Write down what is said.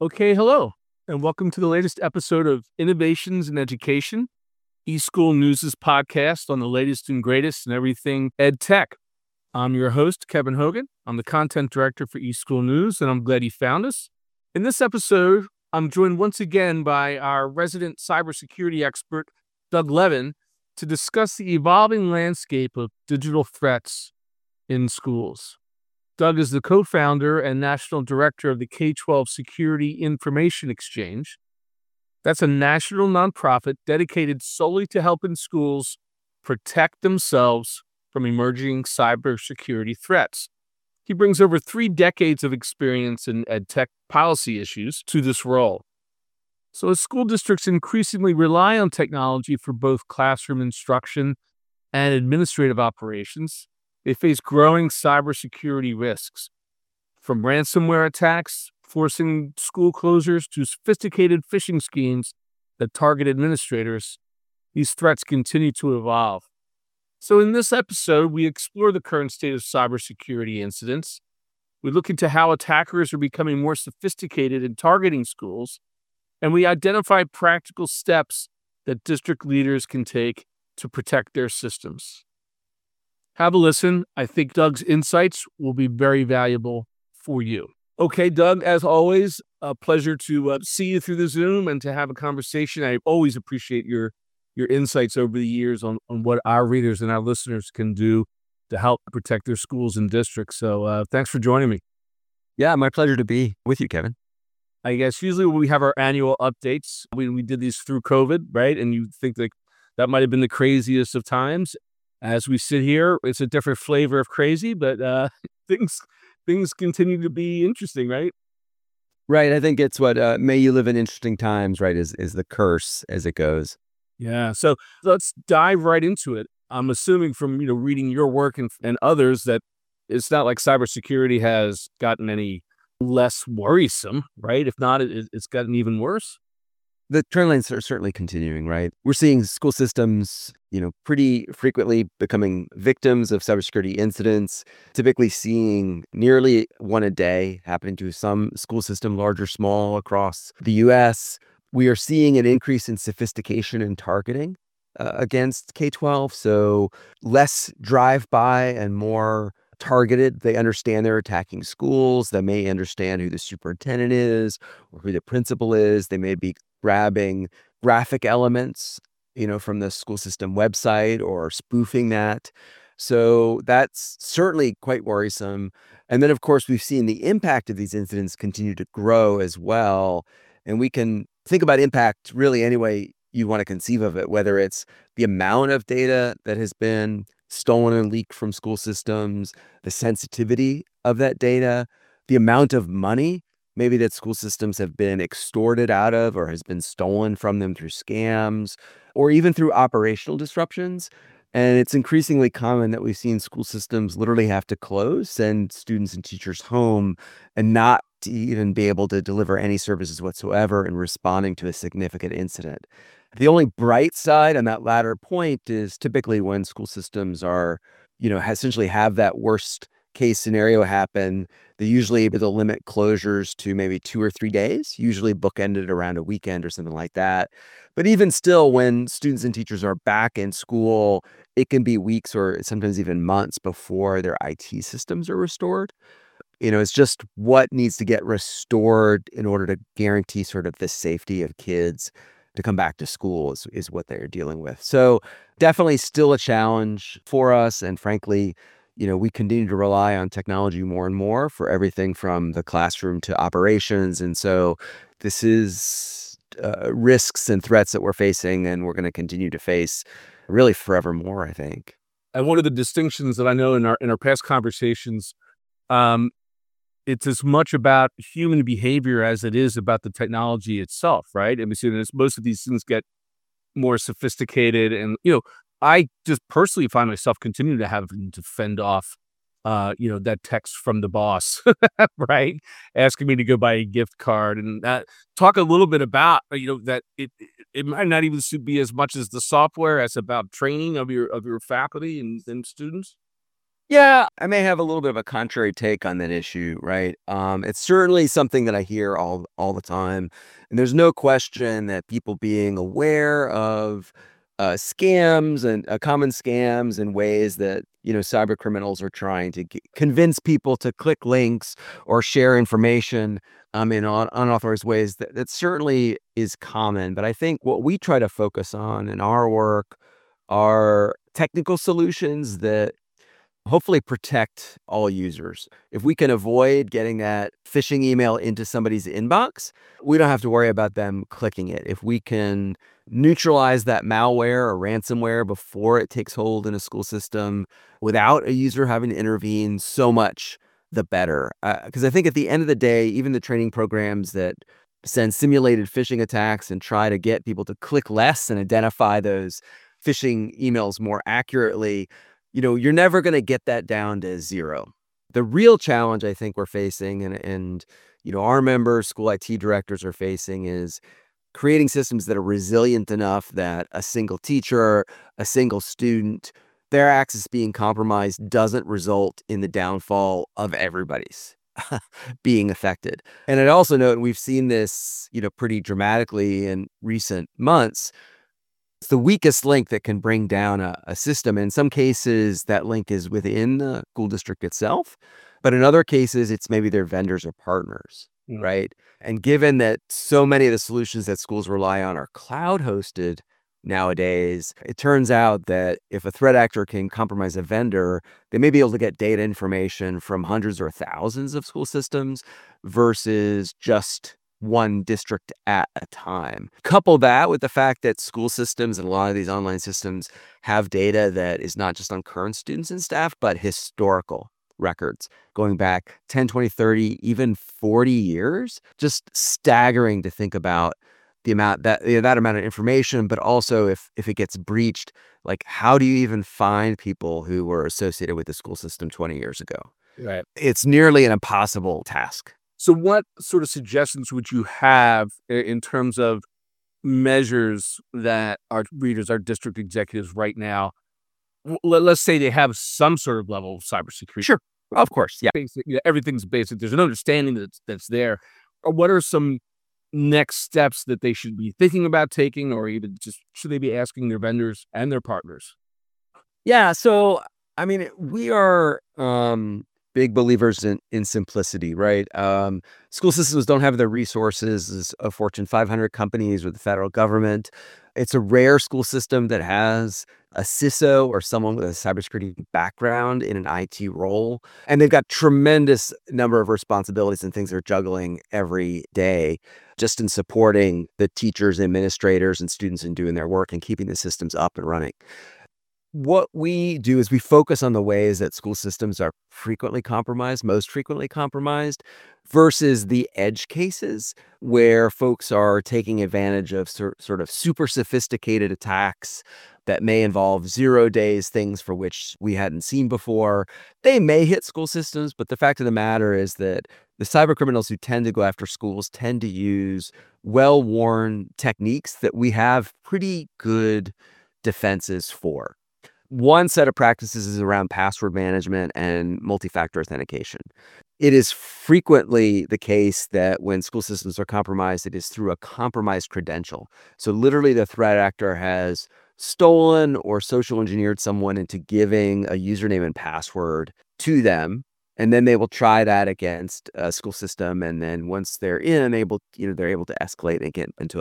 Okay, hello, and welcome to the latest episode of Innovations in Education, eSchool News' podcast on the latest and greatest in everything ed tech. I'm your host, Kevin Hogan. I'm the content director for eSchool News, and I'm glad you found us. In this episode, I'm joined once again by our resident cybersecurity expert, Doug Levin, to discuss the evolving landscape of digital threats in schools. Doug is the co-founder and national director of the K-12 Security Information Exchange. That's a national nonprofit dedicated solely to helping schools protect themselves from emerging cybersecurity threats. He brings over 3 decades of experience in ed tech policy issues to this role. So as school districts increasingly rely on technology for both classroom instruction and administrative operations, they face growing cybersecurity risks, from ransomware attacks forcing school closures to sophisticated phishing schemes that target administrators. These threats continue to evolve. So in this episode, we explore the current state of cybersecurity incidents. We look into how attackers are becoming more sophisticated in targeting schools, and we identify practical steps that district leaders can take to protect their systems. Have a listen. I think Doug's insights will be very valuable for you. Okay, Doug, as always, a pleasure to see you through the Zoom and to have a conversation. I always appreciate your insights over the years on what our readers and our listeners can do to help protect their schools and districts. So thanks for joining me. Yeah, my pleasure to be with you, Kevin. I guess usually when we have our annual updates, we did these through COVID, right? And you think that might have been the craziest of times. As we sit here, it's a different flavor of crazy, but things continue to be interesting, right? Right. I think it's what may you live in interesting times, right, is the curse as it goes. Yeah. So let's dive right into it. I'm assuming from reading your work and others that it's not like cybersecurity has gotten any less worrisome, right? If not, it's gotten even worse. The trend lines are certainly continuing, right? We're seeing school systems, pretty frequently becoming victims of cybersecurity incidents, typically seeing nearly one a day happening to some school system, large or small, across the U.S. We are seeing an increase in sophistication and targeting against K-12, so less drive-by and more targeted. They understand they're attacking schools. They may understand who the superintendent is or who the principal is. They may be grabbing graphic elements, from the school system website or spoofing that. So that's certainly quite worrisome. And then, of course, we've seen the impact of these incidents continue to grow as well. And we can think about impact really any way you want to conceive of it, whether it's the amount of data that has been stolen and leaked from school systems, the sensitivity of that data, the amount of money maybe that school systems have been extorted out of or has been stolen from them through scams or even through operational disruptions. And it's increasingly common that we've seen school systems literally have to close, send students and teachers home, and not to even be able to deliver any services whatsoever in responding to a significant incident. The only bright side on that latter point is typically when school systems are, essentially have that worst case scenario happen, they usually able to limit closures to maybe 2 or 3 days, usually bookended around a weekend or something like that. But even still, when students and teachers are back in school, it can be weeks or sometimes even months before their IT systems are restored. It's just what needs to get restored in order to guarantee sort of the safety of kids to come back to school is what they're dealing with. So definitely still a challenge for us. And frankly, we continue to rely on technology more and more for everything from the classroom to operations. And so this is risks and threats that we're facing and we're going to continue to face really forevermore, I think. And one of the distinctions that I know in our past conversations, it's as much about human behavior as it is about the technology itself, right? I mean, so most of these things get more sophisticated, and I just personally find myself continuing to have to fend off, that text from the boss, right? Asking me to go buy a gift card, and talk a little bit about, that it might not even be as much as the software as about training of your faculty and students. Yeah, I may have a little bit of a contrary take on that issue, right? It's certainly something that I hear all the time, and there's no question that people being aware of scams and common scams and ways that cyber criminals are trying to convince people to click links or share information in unauthorized ways. That certainly is common, but I think what we try to focus on in our work are technical solutions that hopefully protect all users. If we can avoid getting that phishing email into somebody's inbox, we don't have to worry about them clicking it. If we can neutralize that malware or ransomware before it takes hold in a school system without a user having to intervene, so much the better. Because I think at the end of the day, even the training programs that send simulated phishing attacks and try to get people to click less and identify those phishing emails more accurately, you're never going to get that down to zero. The real challenge I think we're facing and our members, school IT directors are facing is creating systems that are resilient enough that a single teacher, a single student, their access being compromised doesn't result in the downfall of everybody's being affected. And I'd also note, and we've seen this, pretty dramatically in recent months, it's the weakest link that can bring down a system. In some cases, that link is within the school district itself, but in other cases, it's maybe their vendors or partners, right? And given that so many of the solutions that schools rely on are cloud hosted nowadays, it turns out that if a threat actor can compromise a vendor, they may be able to get data information from hundreds or thousands of school systems versus just one district at a time. Couple that with the fact that school systems and a lot of these online systems have data that is not just on current students and staff, but historical records going back 10, 20, 30, even 40 years. Just staggering to think about the amount that amount of information, but also if it gets breached, like how do you even find people who were associated with the school system 20 years ago? Right. It's nearly an impossible task. So what sort of suggestions would you have in terms of measures that our readers, our district executives right now, let's say they have some sort of level of cybersecurity? Sure. Of course. Yeah. Basic, everything's basic. There's an understanding that's there. Or what are some next steps that they should be thinking about taking, or even just should they be asking their vendors and their partners? Yeah. So, I mean, we are big believers in simplicity, right? School systems don't have the resources of Fortune 500 companies or the federal government. It's a rare school system that has a CISO or someone with a cybersecurity background in an IT role. And they've got tremendous number of responsibilities and things they're juggling every day just in supporting the teachers, administrators, and students in doing their work and keeping the systems up and running. What we do is we focus on the ways that school systems are frequently compromised, most frequently compromised, versus the edge cases where folks are taking advantage of sort of super sophisticated attacks that may involve 0 days, things for which we hadn't seen before. They may hit school systems, but the fact of the matter is that the cyber criminals who tend to go after schools tend to use well-worn techniques that we have pretty good defenses for. One set of practices is around password management and multi-factor authentication. It is frequently the case that when school systems are compromised, it is through a compromised credential. So literally the threat actor has stolen or social engineered someone into giving a username and password to them. And then they will try that against a school system. And then once they're in, they're able to escalate and get into